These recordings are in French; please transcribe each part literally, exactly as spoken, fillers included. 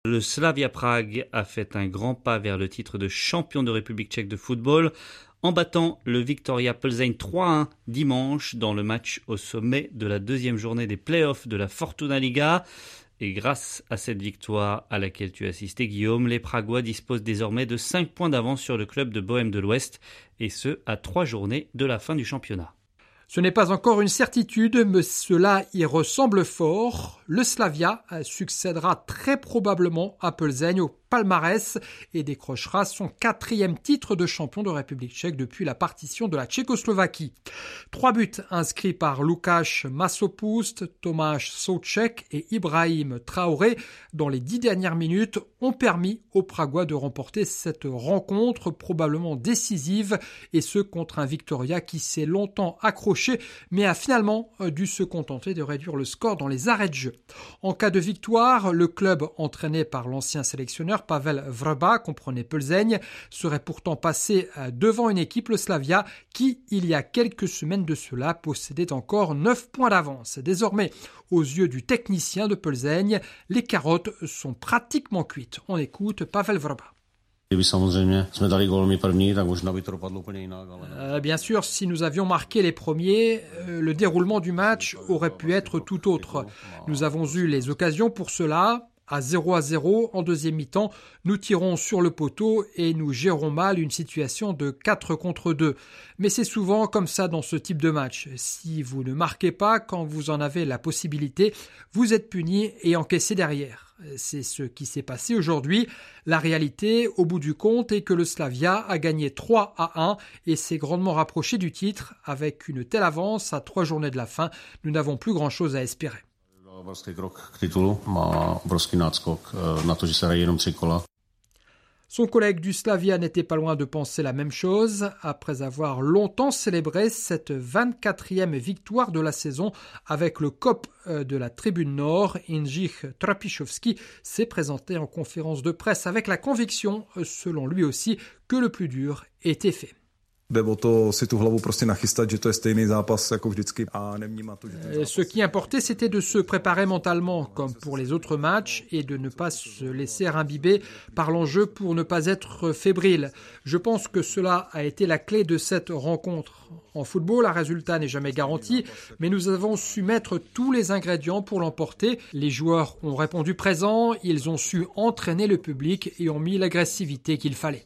Le Slavia Prague a fait un grand pas vers le titre de champion de République tchèque de football en battant le Viktoria Plzeň trois à un dimanche dans le match au sommet de la deuxième journée des playoffs de la Fortuna Liga. Et grâce à cette victoire à laquelle tu as assisté, Guillaume, les Pragois disposent désormais de cinq points d'avance sur le club de Bohême de l'Ouest, et ce à trois journées de la fin du championnat. Ce n'est pas encore une certitude, mais cela y ressemble fort. Le Slavia succédera très probablement à Plzeň au palmarès et décrochera son quatrième titre de champion de République tchèque depuis la partition de la Tchécoslovaquie. Trois buts inscrits par Lukáš Masopust, Tomáš Souček et Ibrahim Traoré dans les dix dernières minutes ont permis aux Pragois de remporter cette rencontre probablement décisive, et ce contre un Viktoria qui s'est longtemps accroché mais a finalement dû se contenter de réduire le score dans les arrêts de jeu. En cas de victoire, le club entraîné par l'ancien sélectionneur Pavel Vrba, comprenait Plzeň, serait pourtant passé devant une équipe, le Slavia, qui, il y a quelques semaines de cela, possédait encore neuf points d'avance. Désormais, aux yeux du technicien de Plzeň, les carottes sont pratiquement cuites. On écoute Pavel Vrba. Euh, bien sûr, si nous avions marqué les premiers, euh, le déroulement du match aurait pu être tout autre. Nous avons eu les occasions pour cela. À zéro à zéro, en deuxième mi-temps, nous tirons sur le poteau et nous gérons mal une situation de quatre contre deux. Mais c'est souvent comme ça dans ce type de match. Si vous ne marquez pas quand vous en avez la possibilité, vous êtes puni et encaissé derrière. C'est ce qui s'est passé aujourd'hui. La réalité, au bout du compte, est que le Slavia a gagné trois à un et s'est grandement rapproché du titre. Avec une telle avance à trois journées de la fin, nous n'avons plus grand-chose à espérer. Son collègue du Slavia n'était pas loin de penser la même chose. Après avoir longtemps célébré cette vingt-quatrième victoire de la saison avec le cop de la tribune nord, Jindřich Trpišovský s'est présenté en conférence de presse avec la conviction, selon lui aussi, que le plus dur était fait. Ce qui importait, c'était de se préparer mentalement, comme pour les autres matchs, et de ne pas se laisser imbiber par l'enjeu pour ne pas être fébrile. Je pense que cela a été la clé de cette rencontre. En football, un résultat n'est jamais garanti, mais nous avons su mettre tous les ingrédients pour l'emporter. Les joueurs ont répondu présent, ils ont su entraîner le public et ont mis l'agressivité qu'il fallait.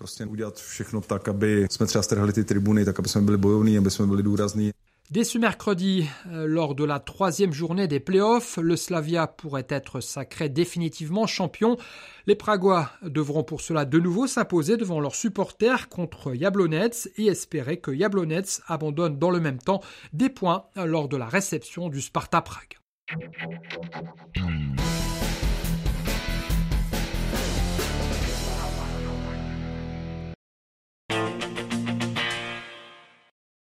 Dès ce mercredi, lors de la troisième journée des playoffs, le Slavia pourrait être sacré définitivement champion. Les Pragois devront pour cela de nouveau s'imposer devant leurs supporters contre Jablonec et espérer que Jablonec abandonne dans le même temps des points lors de la réception du Sparta Prague.